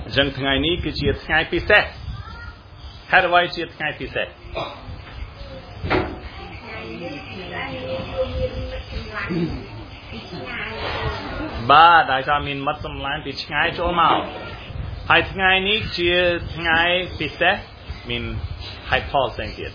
dân ngày ní cứ chia ngày pi xe hết rồi chia ngày pi xe ba đại gia mình mất tâm lái bị ngày chỗ màu hai ngày ní chia ngày pi xe mình hai Paul sang kia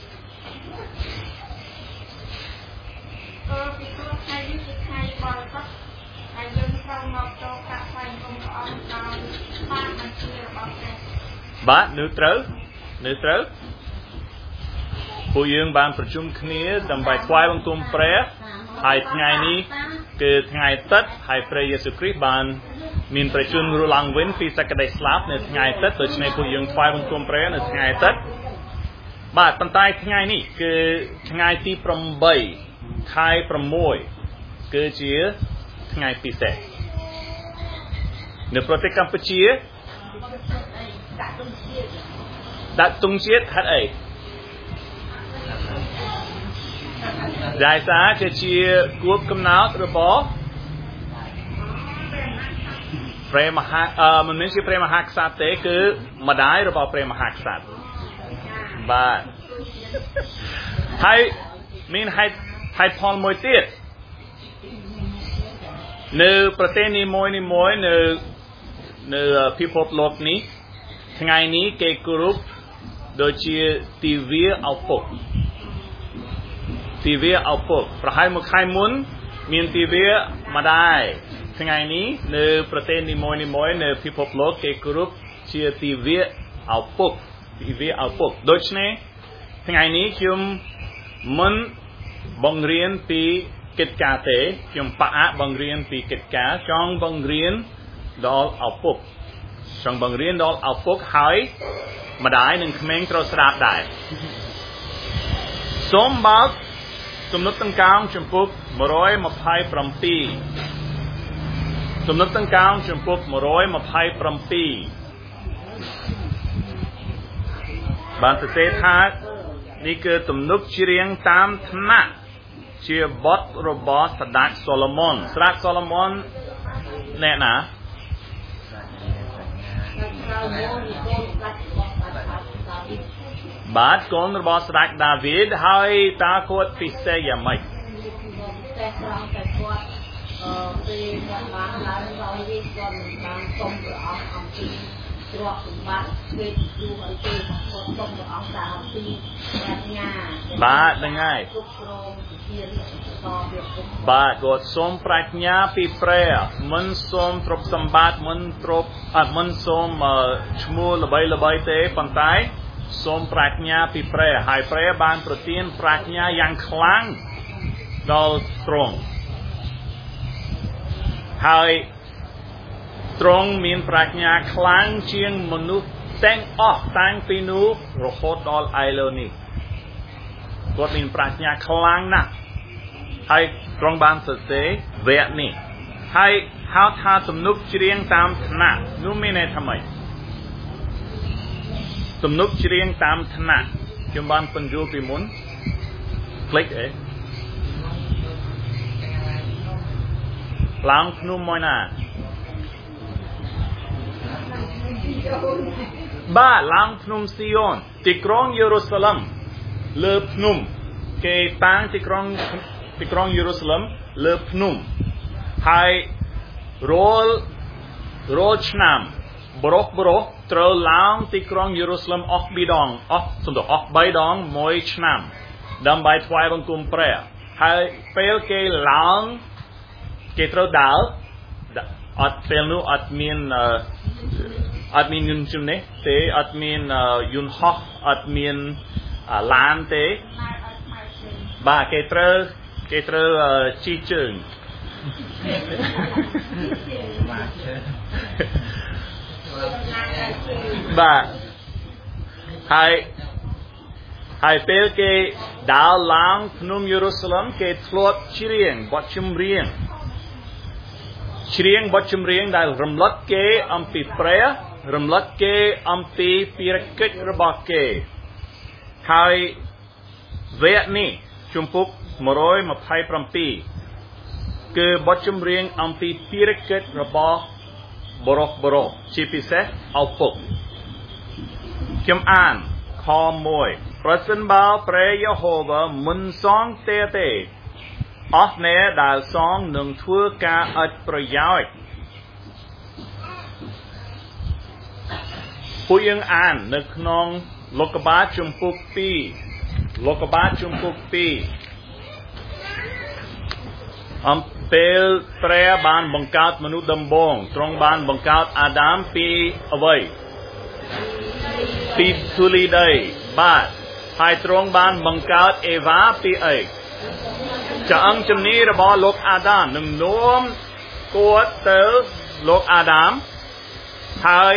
ba nữ trớผู้យើងបានប្រជុំគ្នាដើម្បីថ្វាយបង្គំព្រះហើយថ្ងៃនេះគឺថ្ងៃទឹកហើយព្រះយេស៊ូវគ្រីស្ទបានមានប្រជញ្ញរស់ឡើងវិញពីសេចក្តីស្លាប់នៅថ្ងៃទឹកដូច្នេះពួកយើងថ្វាយបង្គំព្រះនៅថ្ងៃទឹកបាទប៉ុន្តែថ្ងៃនេះគឺថ្ងៃទី8ខែ6គឺជាថ្ងៃពិសេសនៅប្រទេសកម្ពុជាដាក់ទង់ជាតិហេតុអីដែលសារគឺជាគួបកំណើតរបស់ព្រះមហាមិនមែនជាព្រះមហាក្សត្រទេគឺម្ដាយរបស់ព្រះមហាក្សត្របាទហើយមានហេតុផលមួយទៀតនៅប្រទេសនីមួយនៅពិភពលោកនេះថ្ងៃនេះគេគោរពដូចជាទិវាឪពុកប្រហែលមួយខែមុនមានទិវាម្ដាយថ្ងៃនេះនៅប្រទេសនីមួយនៅពិភពលោកគេគោរពជាទិវាឪពុកដូច្នេះថ្ងៃនេះខ្ញុំមិនបង្រៀនពីកិច្ចការទេខ្ញុំផ្អាកបង្រៀនពីកិច្ចការចង់បង្រៀនដល់ឪពុកហើយម្ដាយនិងក្មេងត្រូវស្ដាប់ដែរសូមបើកទំនុកដង្កើងចំពុក127ទំនុកដង្កើងចំពុក127បានសរសេរថានេះគឺទំនុកច្រៀងតាមឋានៈជាបទរបស់ស្ដេចសូឡូមុនអ្នកណាបាទកូនរបស់ស្ដេចដាវីតហើយតើគាត់ពិសេសយ៉ាងម៉េចតែត្រង់តែគាត់ពេលគាត់បានឡើងដល់វិញគាត់មិនបានសុំព្រះអង្គអំពីទ្រព្យសម្បត្តិពេលជួបឲ្យទេគាត់សុំព្រះអង្គថាអំពីប្រាជ្ញាបាទហ្នឹងហើយគ្រប់គ្រងជាបាទគាត់សូមប្រាជ្ញាពីព្រះមិនសូមទ្រព្យសម្បត្តិមិនសូមឈ្មោះល្បីទេប៉ុន្តែសូមប្រាជ្ញាពីព្រះហើយព្រះបានប្រទានប្រាជ្ញាយ៉ាងខ្លាំងដល់ទ្រង់ហើយទ្រង់មានប្រាជ្ញាខ្លាំងជាងមនុស្សទាំងអស់តាំងពីនោះរហូតដល់ឥឡូវនេះគាត់មានប្រាជ្ញាខ្លាំងណាស់ហើយទ្រង់បានសរសេរវគ្គនេះហើយហៅថាទំនុកច្រៀងតាមឋានៈនោះមានន័យថាម៉េចទំនុកច្រៀងតាមឋានៈខ្ញុំបានបញ្យល់ពីមុនคลิกឡើងភ្នំមួយណាបាទឡើងភ្នំស៊ីយ៉ូនទីក្រុងយេរូសាឡិមលើភ្នំគេតាំងទីក្រុងយេរូសាឡិមលើភ្នំហើយរាល់ឆ្នាំបរោះត្រូវឡើងទីក្រុងយេរូសាឡិមអស់3ដងមួយឆ្នាំដើម្បីថ្វាយបង្គំព្រះហើយពេលគេឡើងគេត្រូវដើរអត់ពេលនោះអត់មានយន្តជំនិះទេអត់មានយន្តហោះអត់មានឡានទេបាទគេត្រូវជិះជើងបាទហើយពេលគេដើរឡើងភ្នំយេរូសាឡិមគេធ្លាប់ច្រៀងបទចម្រៀងដែលរំលឹកគេអំពីព្រះរំលឹកគេអំពីភារកិច្ចរបស់គេហើយវគ្គនេះជំពូក127គឺបទចម្រៀងអំពីភារកិច្ចរបស់បរោះជាពិសេសឪពុកខ្ញុំអានខ1ប្រសិនបើព្រះយេហូវ៉ាមិនសងទេអស់អ្នកដែលសងនឹងធ្វើការឥតប្រយោជន៍ពួកយើងអាននៅក្នុងលោកុបាទជំពូក2អំពេលព្រះបានបង្កើតមនុស្សដំបូងទ្រង់បានបង្កើតអាដាមពីអ្វីពីធូលីដីបាទហើយទ្រង់បានបង្កើតអេវ៉ាពីអីចាអង្គជំនីរបស់លោកអាដាមនឹងនាំគាត់ទៅលោកអាដាមហើយ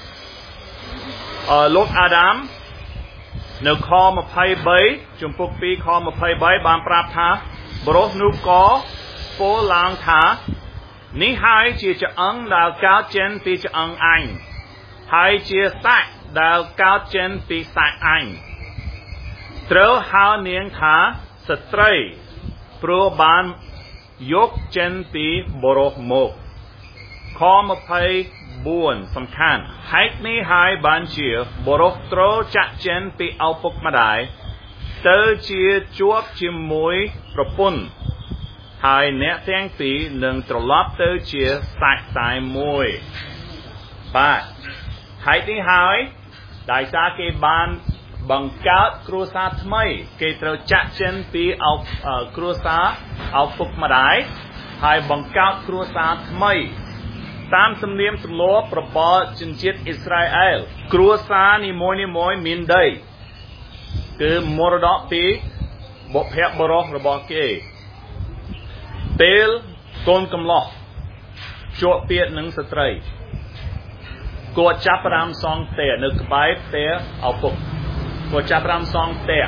លោកអាដាមនៅខ23ជំពូក2ខ23បានប្រាប់ថាបរិសុទ្ធនោះក៏ពោលឡើងថានេះហើយជាឆ្អឹងដែលកើតចេញពីឆ្អឹងអញហើយជាសាច់ដែលកើតចេញពីសាច់អញត្រូវហៅនាងថាស្ត្រីព្រោះបានយកចេញពីបរិសុទ្ធមកខ24សំខាន់ហេតុនេះហើយបានជាបរិសុទ្ធត្រូវចាក់ចេញពីឪពុកម្ដាយទៅជាជួបជាមួយប្រពន្ធហើយអ្នកទាំងពីរនឹងត្រឡប់ទៅជាសាច់តែមួយបាទហេតុនេះហើយដោយសារគេបានបង្កើតគ្រួសារថ្មីគេត្រូវចាក់ចេញពីគ្រួសារឪពុកម្ដាយហើយបង្កើតគ្រួសារថ្មីតាមសំនៀមទម្លាប់របស់ជនជាតិអ៊ីស្រាអែលគ្រួសារនីមួយមានដីគឺមរតកពីបុព្វបុរសរបស់គេពេលកូនកំឡោះជាប់ពាក្យនឹងស្ត្រីគាត់ចាប់ផ្ដើមសងទេនៅក្បែរទេឪពុកគាត់ចាប់ផ្ដើមសងទេ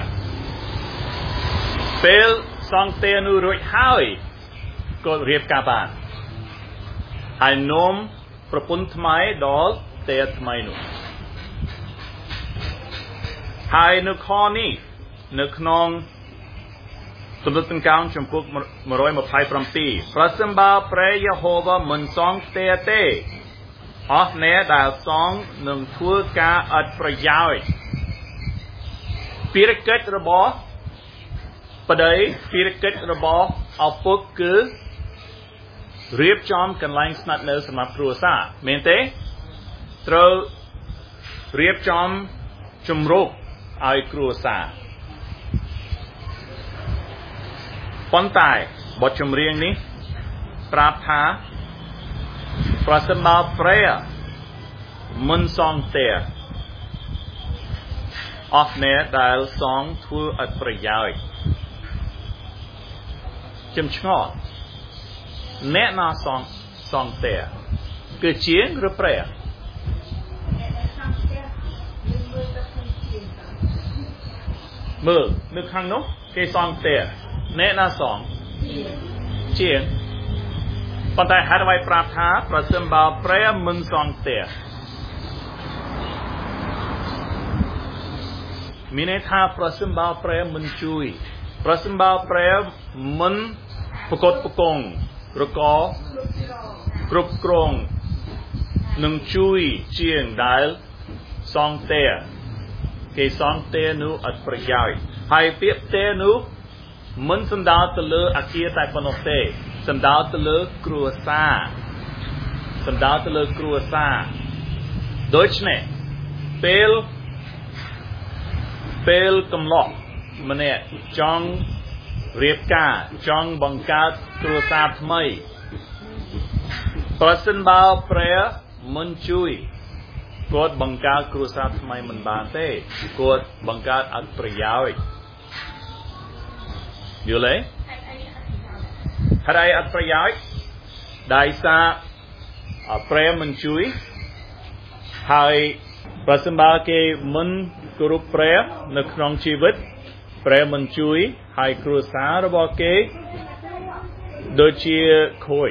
ពេលសងទេនោះរួចហើយគាត់រៀបការបានហើយនាំប្រពន្ធថ្មីដល់ទេថ្មីនោះហើយនៅខនេះនៅក្នុងទំនុកទាំងកោងចំពុក127ប្រសិនបើព្រះយេហូវ៉ាមិនសងទេអស់អ្នកដែលសងនឹងធ្វើការឥតប្រយោជន៍ភារកិច្ចរបស់ប្តីភារកិច្ចរបស់ឪពុកគឺរៀបចំកន្លែងស្នាក់នៅសម្រាប់គ្រួសារមែនទេត្រូវរៀបចំជំរុកឲ្យគ្រួសារប៉ុន្តែបទចម្រៀងនេះប្រាប់ថាប្រសិនបើព្រះមិនសងទេអស់អ្នកដែលសងធ្វើអត់ប្រយោជន៍ចំឆ្ងល់អ្នកណាសងទេគឺជាងឬព្រះមើលនៅខាងនោះគេសងទេអ្នកណាសងជាងប៉ុន្តែហេតុអ្វីប្រាប់ថាប្រសិនបើព្រះមិនសងទេមានន័យថាប្រសិនបើព្រះមិនជួយប្រសិនបើព្រះមិនប្រកបប្រគងឬក៏គ្រប់គ្រងនឹងជួយជាងដែលសងទេគេសងទេនោះអត់ប្រយោជន៍ហើយពាក្យទេនោះមិនសំដៅទៅលើអាគារតែប៉ុណ្ណោះទេសំដៅទៅលើគ្រួសារដូច្នេះពេលកំឡោះម្នាក់ចង់រៀបការចង់បង្កើតគ្រួសារថ្មីប្រសិនបើព្រះមិនជួយគាត់បង្កើតគ្រួសារថ្មីមិនបានទេគាត់បង្កើតអត់ប្រយោជន៍យល់ទេហើយអត់ប្រយោជន៍ដោយសារព្រះមិនជួយហើយប្រសិនបើគេមិនគោរពព្រះនៅក្នុងជីវិតព្រះមិនជួយហើយគ្រួសាររបស់គេដូចជាខូច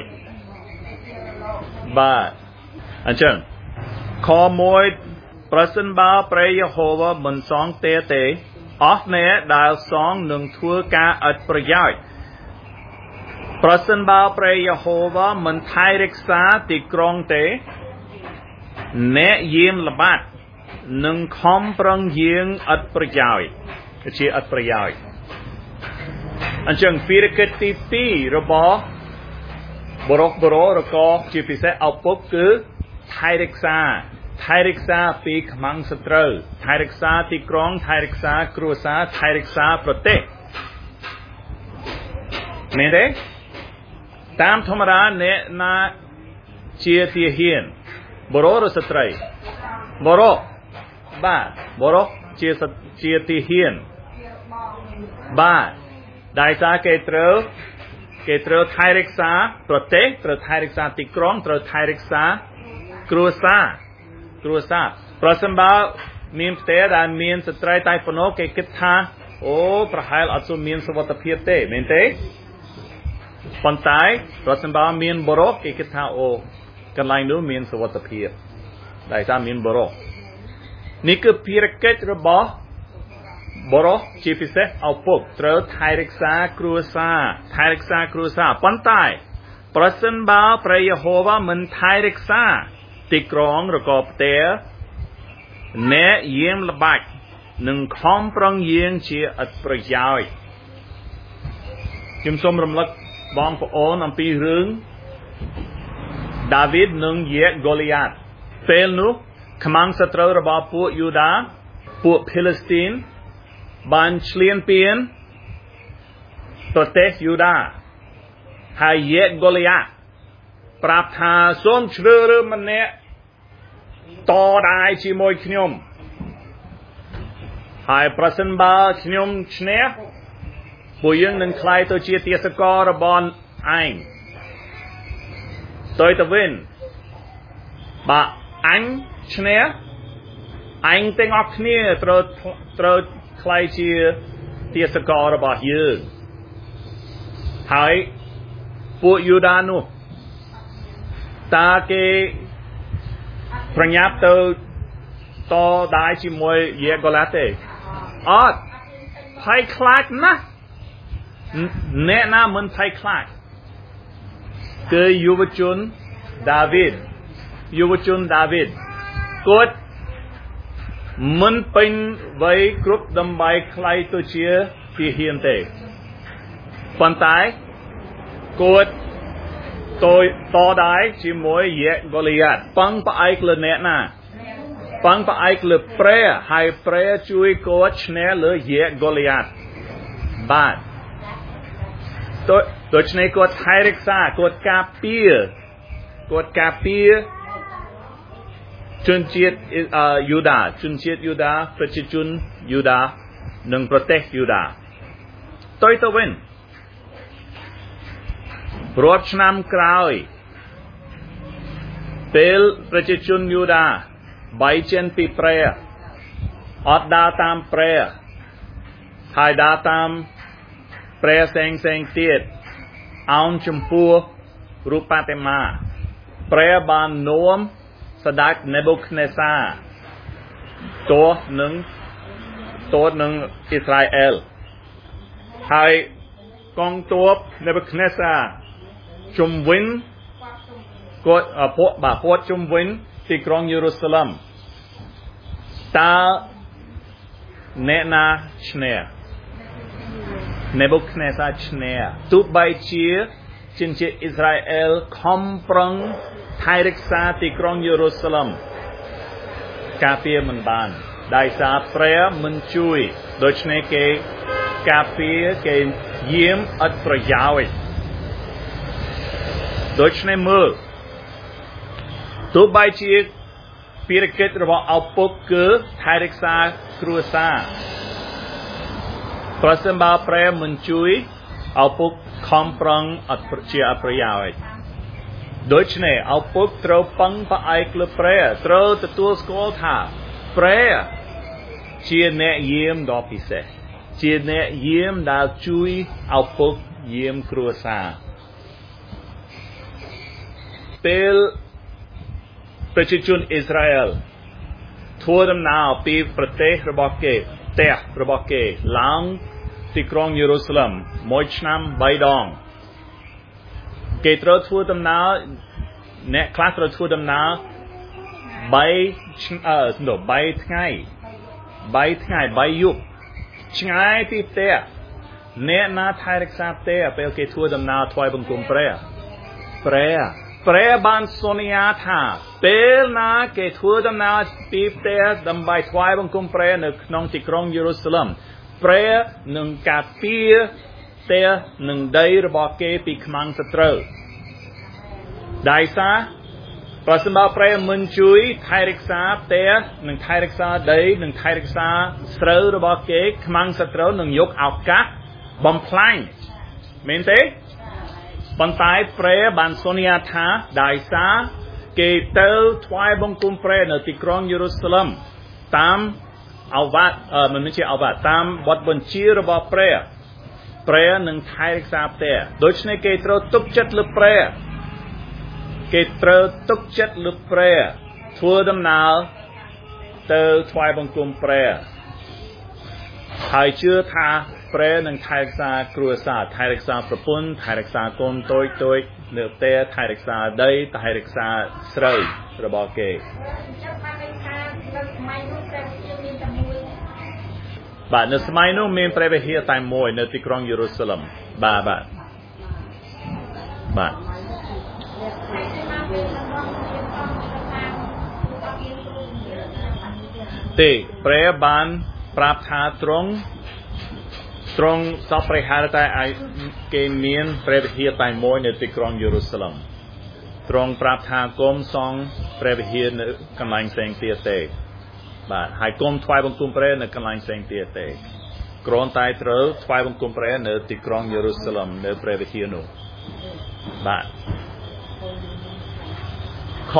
បាទអញ្ចឹងខ1ប្រសិនបើព្រះយេហូវ៉ាមិនសងទេអស់អ្នកដែលសងនឹងធ្វើការឥតប្រយោជន៍ប្រសិនបើព្រះយេហូវ៉ាមិនថែរក្សាទីក្រុងទេ nè yếm là bát nâng khom prang giếng ắt prayai chỉ ắt prayai anh chàng phi ra kết tí pi rồi bỏ rồi có chỉ bị sẽ áo bốc cứ thay rịch xa pi khmang sơ trơ thay rịch xa tí krong thay rịch xa kru xa thay rịch xa prote nên đấy tam thom ra nè na chia tia hiền boro rồi sơ trây boro chia tia hiền ba đại sa kê trơ thay rịch xa prote trơ thay rịch xa tí krong trơ thay rịch xa kru xa prasam bao miền tây đã miền sơ trây tai phun ô kê kết tha ô prahal atu miền sơ vọt phiệt tê miền tây phần tái prasam bao miền boro kê kết tha ôกันไลนู้มีนสวัสดิ์เพียรได้ตามมีนบรอนี่คือพิรเกตระบรอจีพิเศษเอาพวกเตอร์ไทยรักษาครัวซาปันตายประสิทธิ์บ่าวพระเยโฮวามันไทยรักษาติกรองระกอบเตะเนยเยี่ยมระบายหนึ่งคอมปรองเยี่ยงเชียอัดประยายจิมสมรำลึกบองพระโอนอันปีเรื่องดาวิดนึงเยกโกลิอาธเฟลนุขมังศัตรูระบาพวกยูดาห์พวกฟิลิสตีนบันชเลียนเปียนตัวเตสยูดาห์ให้เยกโกลิอาธปราบทาส้มเชื่อมันเนี่ยต่อได้ชิมวยขยมให้ประสิทธิ์บ่าวขยมเชเนปุยยังนึงใครตัวเชียร์เตียสกอระบอนไอตัวตะวินบะอันชเนอันเต็งออกเนี่ยตัวใครเชียร์เตียสกอระบอนยืนให้ปุยยูดานุตาเกพระยับตัวต่อได้ชิมวยเยกกลาเตอดไทยคลาดนะแนะนำมันไทยคลาดคือยุวชนดาวิดกดมันเป็นไว้กรุ๊ปดำใบใครตัวเชียที่เฮียนเตะปันตายกดตัวต่อได้ชิมวยเยกกลิยัดปังปะไอคลเนน่าปังปะไอคลเปรย์ให้เปรย์ช่วยกดเนเลยเยกกลิยัดบ้านตัวชนกดไทยรักษากดกาเปียจุนเชียยูดาประชิจุนยูดาหนึ่งประเทศยูดาตัวตะวันรวบชนำกลายเปลประชิจุนยูดาใบเชนปีเปรย์อดดาตามเปรย์ไทยดาตามเปรย์เซงเตียดเอาชมพูรูปาเตมาเปรย์บานโนมสดักเนบุคเนซาตัวหนึ่งอิสราเอลให้กองตัวเนบุคเนซาจุมวินกดพวกจุมวินที่กรุงเยรูซาเล็มตาเนนาชเนียเนบุคเนซาชเนียตุใบเชียจินเชอิสราเอลคอมปรังไทยรักษาที่กรุงเยรูซาเล็มกาเปียมันบานได้สาเปรย์มันช่วยโดยเฉพาะเกกาเปียเกเยี่ยมอัดประยาวโดยเฉพาะมือตุใบเชียปีรเกตระบบเอาปกเกอไทยรักษาครัวซาประสิทธิ์บ่าวเปรย์มันช่วยเอาพวกคอมปรังอัดเชียประยาวโดยเฉพาะเอาพวกเตาปังปะไอคลเปรย์เตาตัวสกอลท่าเปรย์เชียเนเยี่ยมดอกพิเศษเชียเนเยี่ยมดาวช่วยเอาพวกเยี่ยมครัวซาเปลประชาชนอิสราเอลทั่วดำนาวปีประเทศระบบเกเตะระบบเกหลังที่กรุงเยรูซาเล็มมวยชนำใบดองเกตรทั่วดำนาวเนคลาสทั่วดำนาว bay ngay bay yup ngay tiếp theo nè na thay được sao theo pel cái thua đầm nào thoại bằng cùng pre ban sonia tha pel na cái thua đầm nào tiếp theo đầm bay thoại bằng cùng pre ở nông thị krong Jerusalem pre nâng cà phê theo nâng đầy rồi bỏ cái bị mang sạch rồi đại sa và xem bao pre mình chui thay được sao theo nâng thay được sao đầy nâng thay được sao sờ rồi bỏ cái mang sạch rồi nâng dục áo cát bom plain men thế bàn tay pre ban sonia tha đại sa cái tơ thoại bằng cùng pre ở thị krong Jerusalem tam ao vạt mìnhไม่ใช่เอาvạt tam บทบัญชีระบบpre នឹងថែរក្សាផ្ទះដូច្នេះគេត្រូវទុកចិត្តលើ pre គេត្រូវទុកចិត្តលើ pre ធ្វើដំណើរទៅថ្វាយបង្គំ pre ហើយជឿថា pre នឹងថែរក្សាគ្រួសារថែរក្សាប្រពន្ធថែរក្សាកូនតូចនៅផ្ទះថែរក្សាដីថែរក្សាស្រូវរបស់គេបាទនៅសម័យនោះមានព្រះវិហារតែមួយនៅទីក្រុងយេរូសាឡឹមបាទទេព្រះបានប្រាប់ថាត្រង់សពព្រះハរតែឲ្យគេមានព្រះវិហារតែមួយនៅទីក្រុងយេរូសាឡឹមត្រង់ប្រាប់ថាកុំសង់ព្រះវិហារនៅកន្លែងផ្សេងទៀតទេបាទហើយកុំថ្វាយបង្គំព្រះនៅកន្លែងផ្សេងទៀតទេគ្រាន់តែត្រូវថ្វាយបង្គំព្រះនៅទីក្រុងយេរូសាឡឹមនៅព្រះវិហារនោះបាទខ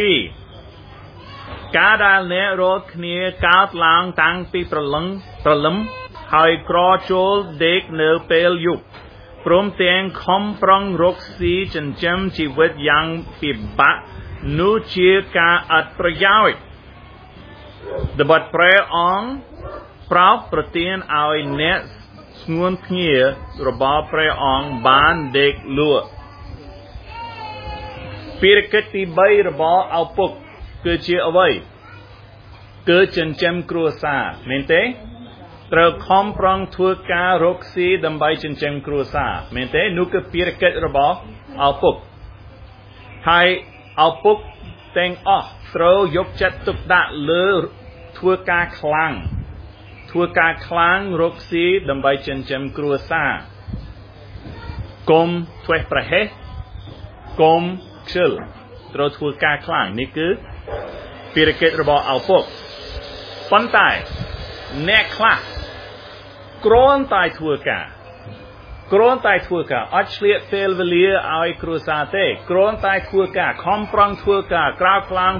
2ការដែលអ្នករត់គ្នាកើតឡើងតាំងពីព្រលឹមហើយក្រចូលដេកនៅពេលយប់ព្រមទាំងខំប្រឹងរកស៊ីចិញ្ចឹមជីវិតយ៉ាងពិបាកនោះជាការអត់ប្រយោជន៍ដបព្រះអង្គប្រោសប្រទានឲ្យអ្នកស្ងួនភ្ងារបស់ព្រះអង្គបានដេកលក់ភារកិច្ចទី3របស់ឪពុកគឺជាអ្វីគឺចិញ្ចឹមគ្រួសារមែនទេត្រូវខំប្រឹងធ្វើការរកស៊ីដើម្បីចិញ្ចឹមគ្រួសារមែនទេនោះគឺភារកិច្ចរបស់ឪពុកហើយឪពុកទាំងអស់ត្រូវយកចិត្តទុកដាក់លើធ្វើការខ្លាំងរកស៊ីដើម្បីចិញ្ចឹមគ្រួសារកុំធ្វេសប្រហែសកុំខ្ជិលត្រូវធ្វើការខ្លាំងនេះគឺភារកិច្ចរបស់ឪពុកប៉ុន្តែអ្នកខ្លះគ្រាន់តែធ្វើការអត់ឆ្លៀតពេលវេលាឲ្យគ្រួសារទេគ្រាន់តែធ្វើការខំប្រឹងធ្វើការក្រៅខ្លាំង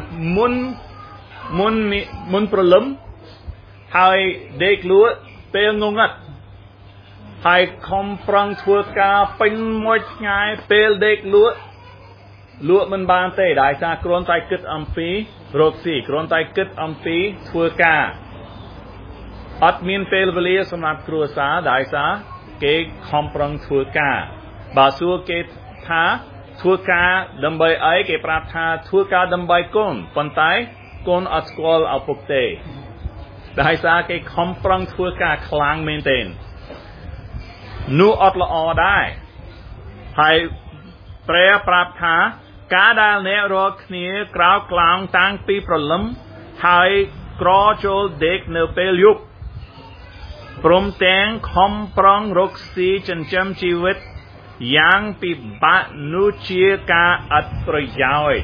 មុនព្រលឹមហើយដេកលក់ពេលងងឹតហើយខំប្រឹងធ្វើការពេញមួយថ្ងៃពេលដេកលក់មិនបានទេដោយសារគ្រាន់តែគិតអំពីរកស៊ីគ្រាន់តែគិតអំពីធ្វើការអត់មានពេលវេលាសម្រាប់គ្រួសារដោយសារគេខំប្រឹងធ្វើការបើសួរគេថាធ្វើការដើម្បីអីគេប្រាប់ថាធ្វើការដើម្បីកូនប៉ុន្តែកូនអត់ស្គាល់ឪពុកទេដោយសារគេខំប្រឹងធ្វើការខ្លាំងមែនទែននោះអត់ល្អដែរហើយព្រះប្រាប់ថាការដែលអ្នករកគ្នាក្រោកឡើងតាំងពីព្រលឹមហើយក្រចូលដេកនៅពេលយប់ព្រមទាំងខំប្រឹងរកស៊ីចិញ្ចឹមជីវិតយ៉ាងពិបាកនោះជាការអត់ប្រយោជន៍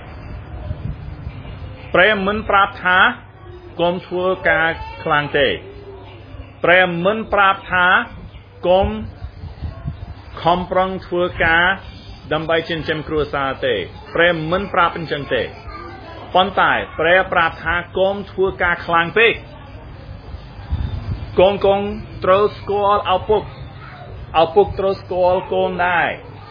ព្រះមិនប្រាប់ថាកុំធ្វើការខ្លាំងទេព្រះមិនប្រាប់ថាកុំខំប្រឹងធ្វើការដើម្បីចិញ្ចឹមគ្រួសារទេព្រះមិនប្រាប់អញ្ចឹងទេប៉ុន្តែព្រះប្រាប់ថាកុំធ្វើការខ្លាំងពេកកូនត្រូវស្គាល់ឪពុកត្រូវស្គាល់កូនដែរ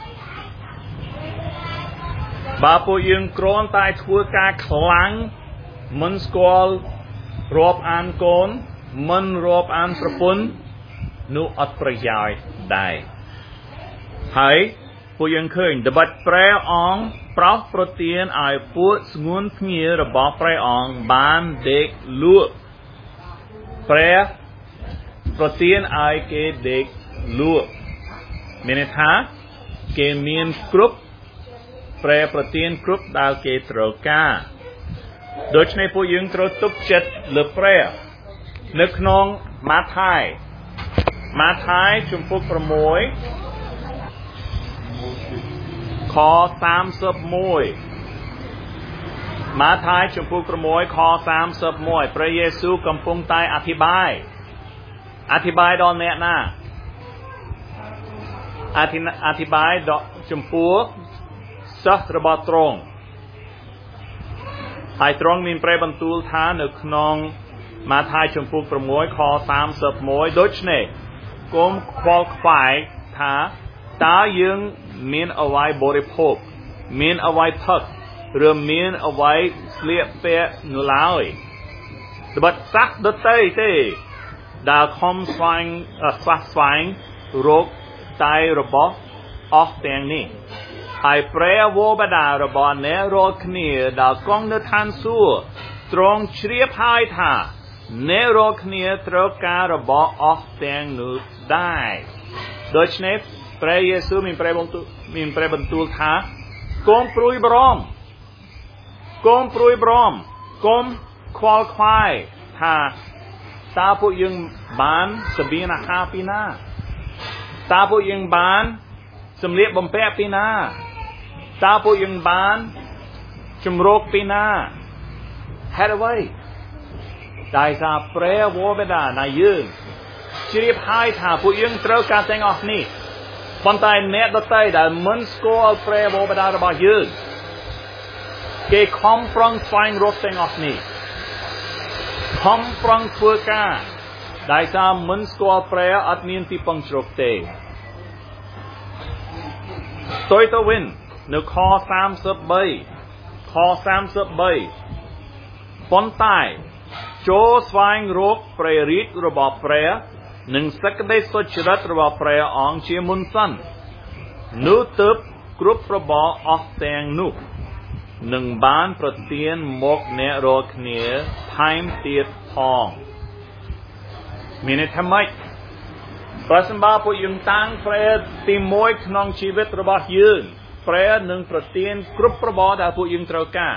បើពួកយើងគ្រាន់តែធ្វើការខ្លាំងមិនស្គាល់រាប់អានកូនមិនរាប់អានប្រពន្ធនោះអត់ប្រយោជន៍ដែរហើយពួកយើងឃើញត្បិតព្រះអង្គប្រោសប្រទានឲ្យពួកស្ងួនភ្ងារបស់ព្រះអង្គបានដេកលក់ព្រះប្រទានឲ្យគេដេកលក់មានន័យថាគេមានគ្រប់ព្រះប្រទានគ្រប់ដែលគេត្រូវការដូច្នេះពួកយើងត្រូវទុកចិត្តលើព្រះនៅក្នុងម៉ាថាយជំពូក6ខ31ម៉ាថាយជំពូក6ខ31ព្រះយេស៊ូវកំពុងតែអธิบายដល់អ្នកណាអธิบายដល់ចំពោះសិស្សរបស់ទ្រង់ហើយទ្រង់មានព្រះបន្ទូលថានៅក្នុងម៉ាថាយជំពូក6ខ31ដូច្នេះកុំខ្វល់ខ្វាយថាតើយើងមានអ្វីបរិភោគមានអ្វីផឹកឬមានអ្វីស្លៀកពាក់នៅឡើយត្បិតសះដទៃទេដែលខំស្វែងរកតែរបស់អស់ទាំងនេះហើយព្រះវរបដារបស់អ្នករាល់គ្នាដែលគង់នៅឋានសួគ៌ទ្រង់ជ្រាបហើយថាអ្នករាល់គ្នាត្រូវការរបស់អស់ទាំងនោះដែរដូច្នេះព្រះយេស៊ូវមានព្រះបន្ទូលថាកុំព្រួយបារម្ភកុំខ្វល់ខ្វាយថាតើពួកយើងបានស្បៀងអាហារពីណាតើពួកយើងបានសម្លៀកបំពាក់ពីណាតើពួកយើងបានជំរកពីណាហេតុអ្វីដែលសារព្រះវរបដានៃយើងជ្រាបហើយថាពួកយើងត្រូវការទាំងអស់នេះប៉ុន្តែអ្នកដទៃដែលមិនស្គាល់ព្រះវរបដារបស់យើងគេខំប្រឹងស្វែងរកទាំងអស់នេះខំប្រឹងធ្វើការដែលសារមិនស្គាល់ព្រះអត់មានទីពឹងជ្រកទេស្ទុយទៅវិញនៅខ33ប៉ុន្តែចូលស្វែងរកព្រះរាជរបស់ព្រះនិងសេចក្តីសុចរិតរបស់ព្រះអង្គជាមុនសិននោះទើបគ្រប់របស់អស់ទាំងនោះនឹងបានប្រទានមកអ្នករាល់គ្នាថែមទៀតផងមានន័យថាម៉េចប្រសិនបើពួកយើងតាំងព្រះទី1ក្នុងជីវិតរបស់យើងព្រះនឹងប្រទានគ្រប់របស់ដែលពួកយើងត្រូវការ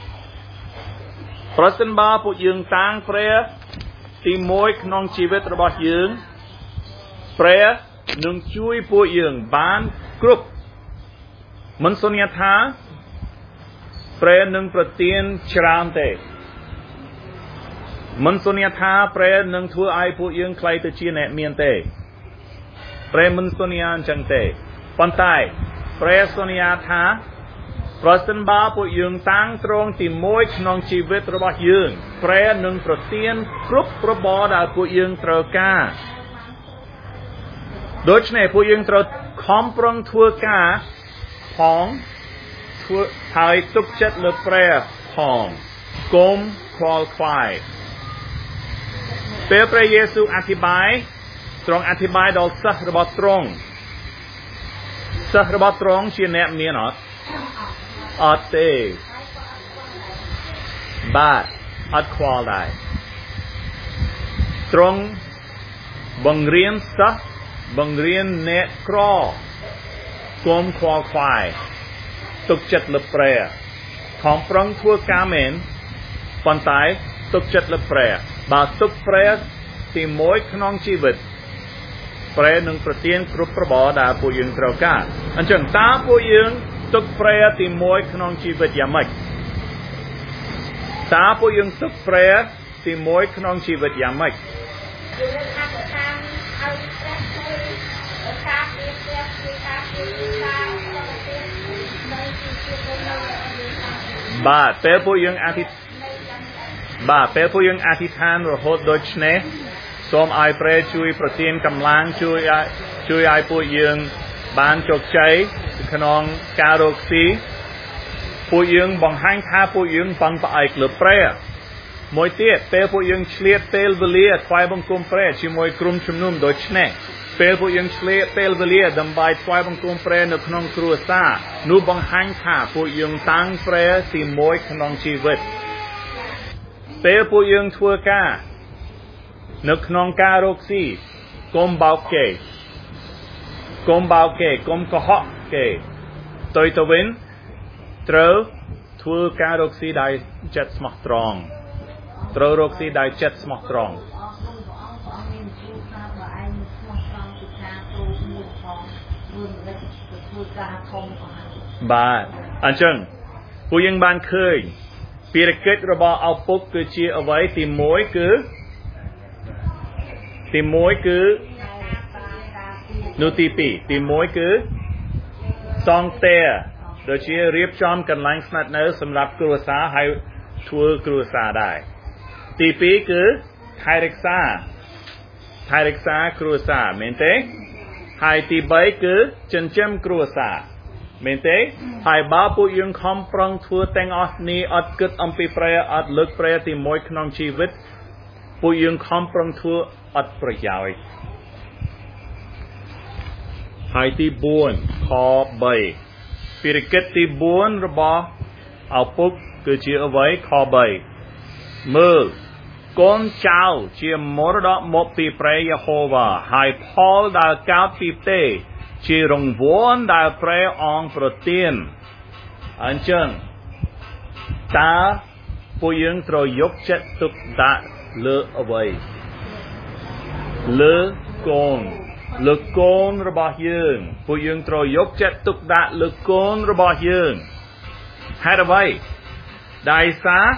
ប្រសិនបើពួកយើងតាំងព្រះទី1ក្នុងជីវិតរបស់យើងព្រះនឹងជួយពួកយើងបានគ្រប់មិនសន្យាថាព្រះនឹងប្រទានច្រើនទេមិនសន្យាថាព្រះនឹងធ្វើឲ្យពួកយើងក្លាយទៅជាអ្នកមានទេព្រះមិនសន្យាអញ្ចឹងទេប៉ុន្តែព្រះសន្យាថាប្រសិនបើពួកយើងតាំងត្រង់ទី1ក្នុងជីវិតរបស់យើងព្រះនឹងប្រទានគ្រប់របស់ដែលពួកយើងត្រូវការដូច្នេះពួកយើងត្រូវខំប្រឹងធ្វើការផងធ្វើហើយទុកចិត្តលើព្រះផងកុំខ្វល់ខ្វាយពេលព្រះយេស៊ូវអธิบายទ្រង់អธิบายដល់សិស្សរបស់ទ្រង់ជាអ្នកមានអត់ទេបាទអត់ខ្វល់ដែរទ្រង់បង្រៀនសិស្សបង្រៀនអ្នកក្រកុំខ្វល់ខ្វាយទុកចិត្តលើព្រះខំប្រឹងធ្វើការមែនប៉ុន្តែទុកចិត្តលើព្រះបើទុកព្រះទី1ក្នុងជីវិតព្រះនឹងប្រទានគ្រប់របស់ដែលពួកយើងត្រូវការអញ្ចឹងតើពួកយើងទុកព្រះទី1ក្នុងជីវិតយ៉ាងម៉េចតើពួកយើងទុកព្រះទី1ក្នុងជីវិតយ៉ាងម៉េចបាទពេលពួកយើងអធិដ្ឋានរហូតដូចនេះសូមឲ្យព្រះជួយប្រទានកម្លាំងជួយឲ្យពួកយើងបានជោគជ័យក្នុងការរកស៊ីពួកយើងបង្ហាញថាពួកយើងពឹងផ្អែកលើព្រះមួយទៀតពេលពួកយើងឆ្លៀតពេលវេលាថ្វាយបង្គំព្រះជាមួយក្រុមជំនុំដូចនេះពេលពួកយើងឆ្លៀតពេលវេលាដើម្បីថ្វាយបង្គំព្រះនៅក្នុងគ្រួសារនោះបង្ហាញថាពួកយើងតាំងព្រះទី1ក្នុងជីវិតពេលពួកយើងធ្វើការនៅក្នុងការរកស៊ីកុំបោកគេកុំកុហកគេទៅវិញត្រូវធ្វើការរកស៊ីដោយចិត្តស្មោះត្រង់ត្រូវរកស៊ីដោយចិត្តស្មោះត្រង់បាទអញ្ចឹងពួកយើងបានឃើញភារកិច្ចរបស់ឪពុកគឺជាអ្វីទី1គឺនោះទី2ទី1គឺសង់ផ្ទះដូចជារៀបចំកន្លែងស្នាក់នៅសម្រាប់គ្រួសារហើយធ្វើគ្រួសារដែរទី2គឺថែរក្សាគ្រួសារមែនទេហើយទី3គឺចិញ្ចឹមគ្រួសារមែនទេហើយបើពួកយើងខំប្រឹងធ្វើទាំងអស់នេះអត់គិតអំពីព្រះអត់លើកព្រះទី1ក្នុងជីវិតពួកយើងខំប្រឹងធ្វើអត់ប្រយោជន៍ហើយទី4ខ3ភារកិច្ចទី4របស់ឪពុកគឺជាអ្វីខ3មើលកូនចៅជាមរតកមកពីព្រះយេហូវ៉ាហើយផលដែលកើតពីផ្ទៃជារង្វាន់ដែលព្រះអង្គប្រទានអញ្ចឹងតើពួកយើងត្រូវយកចិត្តទុកដាក់លើអ្វីលើកូនរបស់យើងពួកយើងត្រូវយកចិត្តទុកដាក់លើកូនរបស់យើងហេតុអ្វីដោយសារ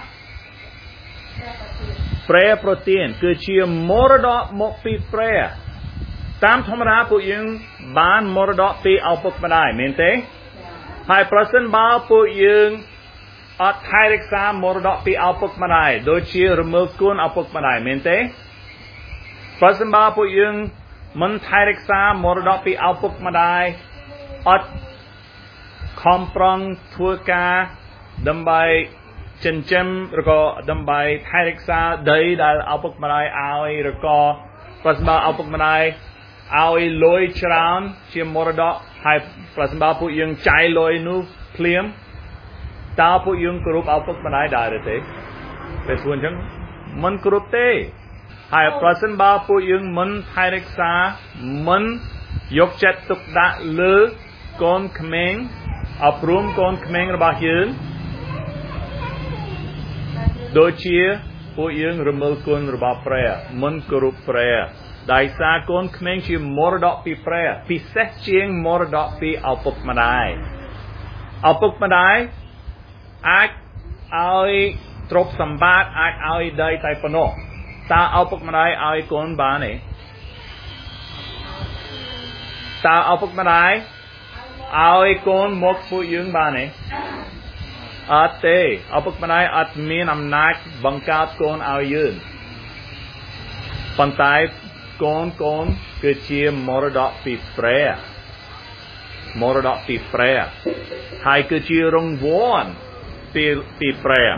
ព្រះប្រទានគឺជាមរតកមកពីព្រះតាមធម្មតាពួកយើងបានមរតកពីឪពុកម្ដាយមែនទេហើយប្រសិនបើពួកយើងអត់ថែរក្សាមរតកពីឪពុកម្ដាយដូចជារមើលគុណឪពុកម្ដាយមែនទេប្រសិនបើពួកយើងមិនថែរក្សាមរតកពីឪពុកម្ដាយអត់ខំប្រឹងធ្វើការដើម្បីចិញ្ចឹមឬក៏ដើម្បីថែរក្សាដីដែលឪពុកម្ដាយឲ្យឬក៏ប្រសិនបើឪពុកម្ដាយឲ្យលុយច្រើនជាមរតកហើយប្រសិនបើពួកយើងចាយលុយនោះភ្លាមតើពួកយើងគ្រប់ឪពុកម្ដាយដែរទេពេលធ្វើអញ្ចឹងមិនគ្រប់ទេហើយប្រសិនបើពួកយើងមិនថែរក្សាមិនយកចិត្តទុកដាក់លើកូនក្មេងអប់រំកូនក្មេងរបស់យើងដូចជាពួកយើងរមើលគុណរបស់ព្រះមិនគោរពព្រះដោយសារកូនក្មេងជាមរតកពីព្រះពិសេសជាងមរតកពីឪពុកម្ដាយឪពុកម្ដាយអាចឲ្យទ្រព្យសម្បត្តិអាចឲ្យដីតែប៉ុណ្ណោះតើឪពុកម្ដាយឲ្យកូនបានទេតើឪពុកម្ដាយឲ្យកូនមកពួកយើងបានទេអត់ទេឪពុកម្ដាយអត់មានអំណាចបង្កើតកូនឲ្យយើងប៉ុន្តែកូនគឺជាមរតកពីព្រះហើយគឺជារង្វាន់ពីព្រះ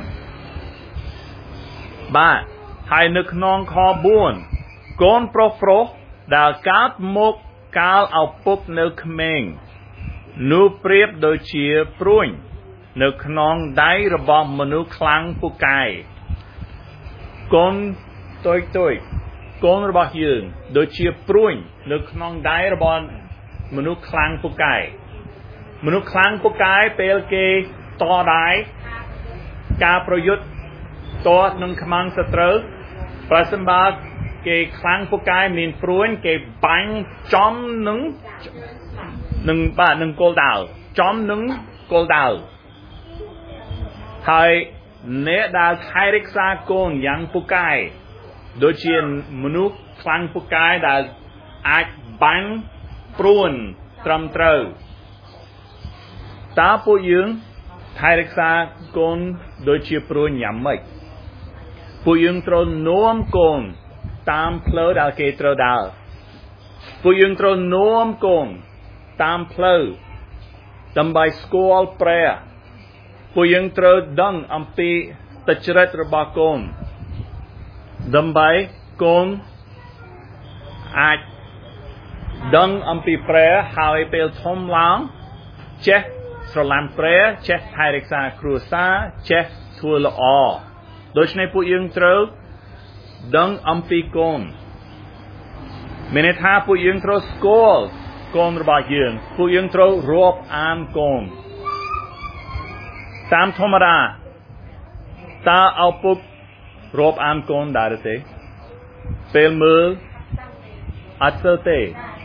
បាទហើយនៅក្នុងខ4កូនប្រុសដែលកើតមកកាលឪពុកនៅក្មេងនោះប្រៀបដូចជាព្រួញនៅក្នុងដៃរបស់មនុស្សខ្លាំងពូកែកូនតូចកូនរបស់យើងដូចជាព្រួញនៅក្នុងដៃរបស់មនុស្សខ្លាំងពូកែពេលគេតដៃការប្រយុទ្ធតនឹងខ្មាំងសត្រូវប្រសិនបើគេខ្លាំងពូកែមានព្រួញគេបាញ់ចំនឹងគោលដៅចំនឹងគោលដៅហើយអ្នកដែលថែរក្សាកូនយ៉ាងពូកែដូចជាមនុស្សខ្លាំងពូកែដែលអាចបាញ់ព្រួញត្រឹមត្រូវតើពួកយើងថែរក្សាកូនដូចជាព្រួញយ៉ាងម៉េចពួកយើងត្រូវនាំកូនតាមផ្លូវដែលគេត្រូវដើរពួកយើងត្រូវនាំកូនតាមផ្លូវដើម្បីស្គាល់ព្រះពួកយើងត្រូវដឹងអំពីទឹកចរិតរបស់កូនដើម្បីកូនអាច đăng âm pi prayer hai pel thom lang che sờ làm prayer che thay rực sa cruza che thua lọ đối với phụ dương trâu đăng âm pi con mình tha phụ dương trâu school con rồi bà dương phụ dương trâu rộp an con tam thom ra ta ao phục rộp an con đã được thế pel mưa ắt sơ tê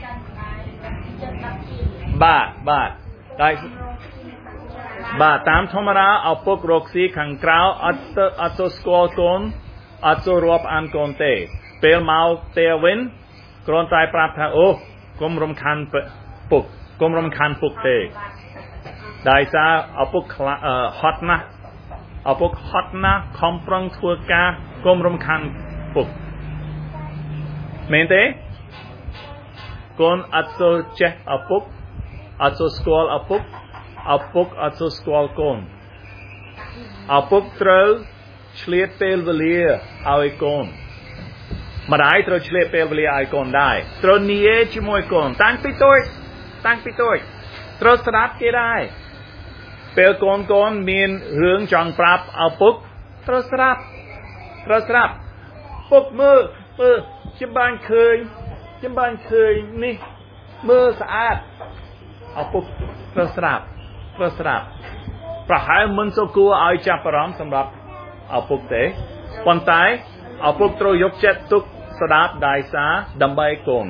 ba đại ba tam thom ra ao phục roxy khang krao ắt sơ school con ắt sơ rộp an con tê pel mau tê win con trai prap tha ô com rom khan phục com rom khan phục tê đại sa ao phục hot na ao phục hot na không prang thua ca com rom khan phục men tê con atso che ao phục atso school ao phục atso school con ao phục trâu chliet pel velia ao con mà đại trâu chliet pel velia ao con đại trâu nie chimoi con tăng pi tôi trâu srap ke đại pel con miền hướng chọn prap ao phục trâu srap phục mơ chim ban khơi ni mơ sạch ao phục trâu srapประหารมันสกูเอาจับปรามสำหรับเอาพวกเตะปันท้ายเอาพวกโตยกเจ็ดตุกสดับได้ซาดัมใบกง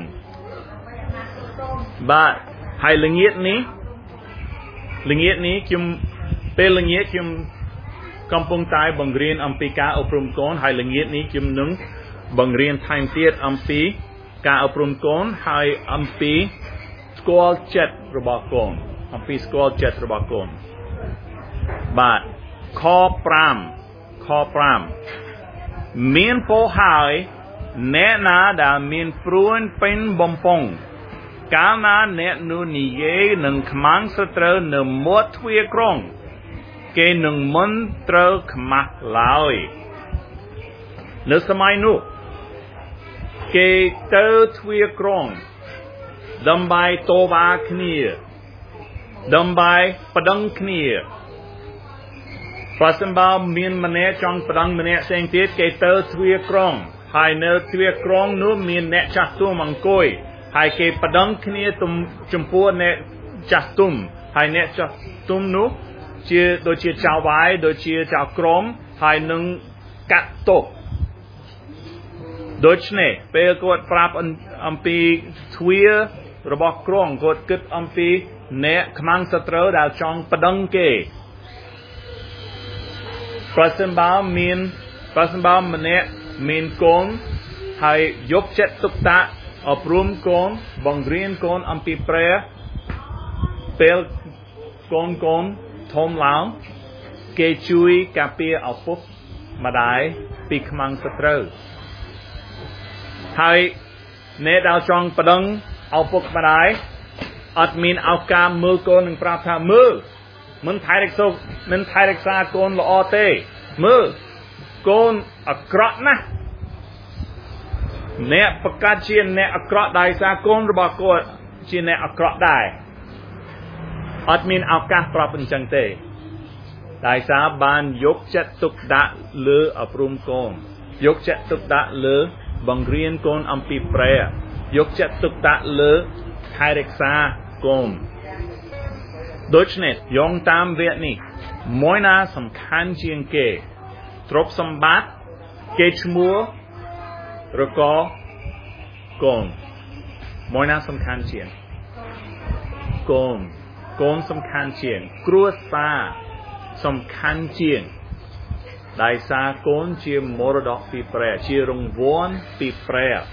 บ้าให้ลิงเงียดนี้คิมเป็นลิงเงียดคิมกำปงตายบังเรียนอัมพีกาอบรมกนให้ลิงเงียดนี้คิมนึงบังเรียนไทม์เตียดอัมพีกาอบรมกนให้อัมพีสกอลเจ็ดระบกงอัมพีสกอลเจ็ดระบกงบาทคอปรามเมียนโพหายแนะนาดาเมียนฟรูนเป็นบอมปงกานาแนะนูนิเยหนึ่งขมังสเตอร์หนึ่งมดทวีกรงเกหนึ่งมันเตอร์ขมักลอยในสมัยนู้เกเตอร์ทวีกรงดำใบโตวาคเนียดำใบประดังคเนียประสมบามีนมันเนจังประดังมันเนเซงติดเกเตอร์ทวีกรองไฮเนอร์ทวีกรองนู้มีนเนจักตุมังกุยไฮเกประดังคเนียตุมจุมพัวเนจักตุมไฮเนจักตุมนู้เชื่อโดยเชื่อชาวไว้โดยเชื่อชาวกรมไฮนึงกัดตกโดยเฉลี่ยเปรกดปราบอัมพีทวีระบบกรองกดกึดอัมพีเนขมังสตรดาวจังประดังเกประสมบามันเนมีนโกนให้ยกเจ็ดตุกตะอบรมโกนบังเรียนโกนอัมพีเปรเปลโกนทอมหลังเกจุยกาเปียเอาปุ๊บมาได้ปีขมังสตรให้เนดาวจองประดังเอาปุ๊บมาได้อัดมีนเอากามมือโกนหนึ่งปราบทามือมันไทยรักษามันไทยรักษาโกนละอเต้มือโกนอักระนะเนี่ยประกาศเชียนเนี่ยอักระได้ซาโกนระบโกนเชียนเนี่ยอักระได้อัดมินเอากาปรับเป็นจังเต้ได้ซาบานยกเจ็ดตุกดะเลืออัปรุมโกนยกเจ็ดตุกดะเลือบังเรียนโกนอัมพีเปรยยกเจ็ดตุกดะเลือไทยรักษาโกนโดยเฉพาะยองตามเวทนี้มวยน่าสำคัญเชียงเกทรบสมบัติเกชมัวแล้วก็โกนมวยน่าสำคัญเชียงโกนสำคัญเชียงครัวซาสำคัญเชียงได้ซาโกนเชียงมรดกปีเปรย์เชียงรงวนปีเปรย์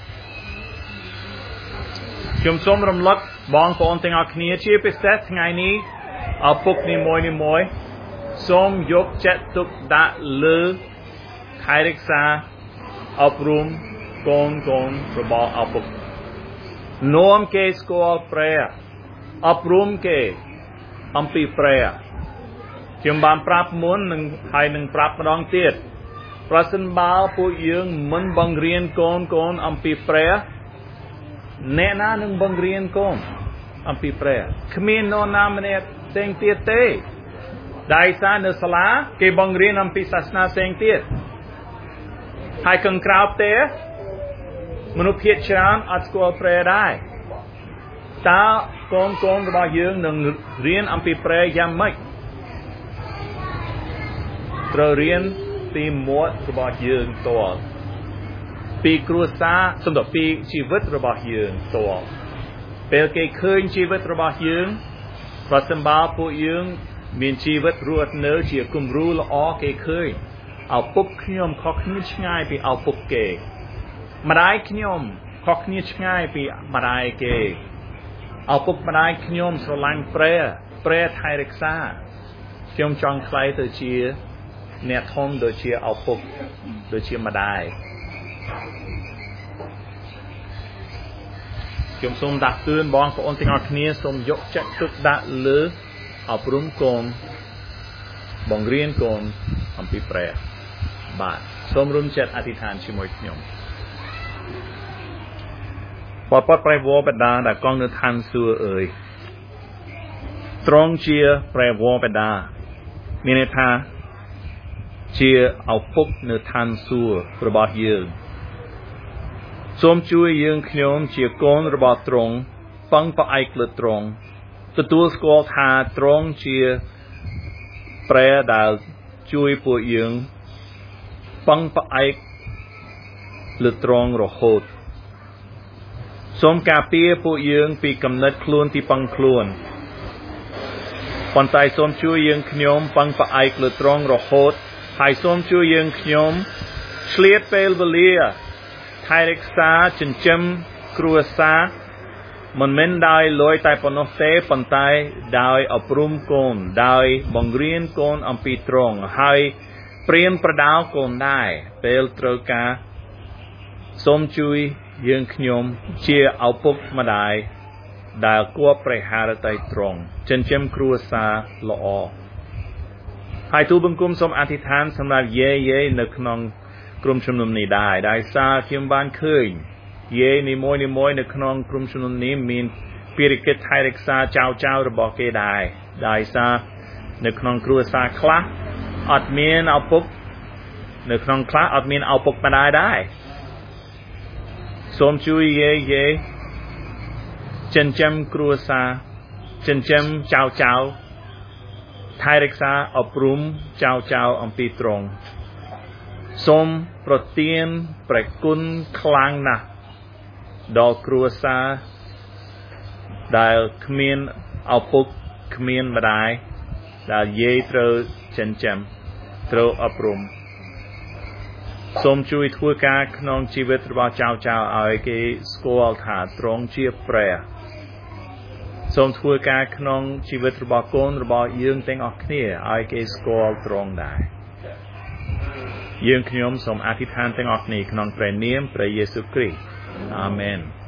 ชมสมรำลึกบางคนต่างគ្នាជាពិសេសថ្ងៃនេះឪពុកនីមួយសូមយកចិត្តទុកដាក់លើថែរក្សាអប់រំកូនរបស់ឪពុកនាំគេស្គាល់ព្រះអប់រំគេអំពីព្រះខ្ញុំបានប្រាប់មុនហើយនឹងប្រាប់ម្ដងទៀតប្រសិនបើពួកយើងមិនបង្រៀនកូនអំពីព្រះแนะนานึงบังเรียนก้มอัมพีเปรย์ขมิ้นโนนามเนตเซงเตียเต้ได้ซาเนสลาเก็บบังเรียนอัมพีศาสนาเซงเตียให้กังกราวเต้มนุษย์เพียรชานอัดสกอลเปรย์ได้ตาโกงระบายยืงหนึ่งเรียนอัมพีเปรย์ยังไม่เราเรียนปีมวดระบายยืงตัวปีครัวซาสำหรับปีชีวิตระบายยืงตัวเปลเกยเคยชีวิตระบายยืงพระสัมบาปูยืงมีชีวิตรวดเนื้อเฉียกุมรู้ละอ้อเกยเคยเอาปุ๊บขยมขอกนิชง่ายไปเอาปุ๊บเกยมาได้ขยมขอกนิชง่ายไปมาได้เกยเอาปุ๊บมาได้ขยมสลังเปรย์ไทยรักษาขยมจองใครตัวเชียเนื้อทอมโดยเชียเอาปุ๊บโดยเชียมาได้ขยมสมดักตื่นบองพระองค์ติงเอาเนี้ยสมยกจักตุกดะเลือเอาปรุงโกนบังเรียนโกนอัมพิเปรย์บาทสมรุมเจ็ดอธิษฐานชิมวยขยมปอดไปวอเป็นดาแต่กองเนื้อทันซัวตรงเชียแปรวอเป็นดามีในท่าเชียเอาปุ๊บเนื้อทันซัวระบาดยืงสมช่วยยืงขยมเชียโกนระบาดตรงปังปะไอเกลือตรงตัวสกอลทาตรงเชียแปรดาช่วยปวดยืงปังปะไอเกลือตรงรโหดสมกาเปียปวดยืงปีกำเนิดคลวนที่ปังคลวนปันไตสมช่วยยืงขยมปังปะไอเกลือตรงรโหดหายสมช่วยยืงขยมเฉลียดเปลเวลียไทยรักษาจินจำครัวซามันเม้นได้ลอยแต่ปนเตปันไตได้อัปรุมโกนได้บังเรียนโกนอัมพีตรงให้เปลี่ยนประดาวโกนได้เปลตรกาสมจุยยืงขยมเชียเอาปุ๊บมาได้ได้กัวประหารไตตรงจินจำครัวซาละอให้ทูบังกุมสมอธิษฐานสำหรับเย่นึกนองกลุ่มชุมนุมนี้ได้ซาเขียมบ้านเคยเย่นิมวยในขนมกลุ่มชุมนุมนี้มีปีริกิตไทยรักษาเจ้าระบอกเกได้ซาในขนมครัวซาคลาอัดเมียนเอาปุ๊บในขนมคลาอัดเมียนเอาปุ๊บมาได้สมช่วยเย่เจนจำครัวซาเจนจำเจ้าไทยรักษาอบรมเจ้าอัมพีตรงสมโปรตีนประกุลคลังนะดอกครัวซาได้ขมิ้นเอาปุ๊กขมิ้นมาได้เย่เตอเจนจำเตออบรมสมช่วยทั่วการขนมชีวิตระบาดเจ้าเอาไอ้เกสโกลถาตรงเชียแปรสมทั่วการขนมชีวิตระบาดโกนระบาดยืงเต็งออกเนี่ยเอาไอ้เกสโกลตรงได้ยืงขยมสมอธิษฐานเต็งออกนี่ขนมเปรเนียมเปรเยซูคริสต์อาเมน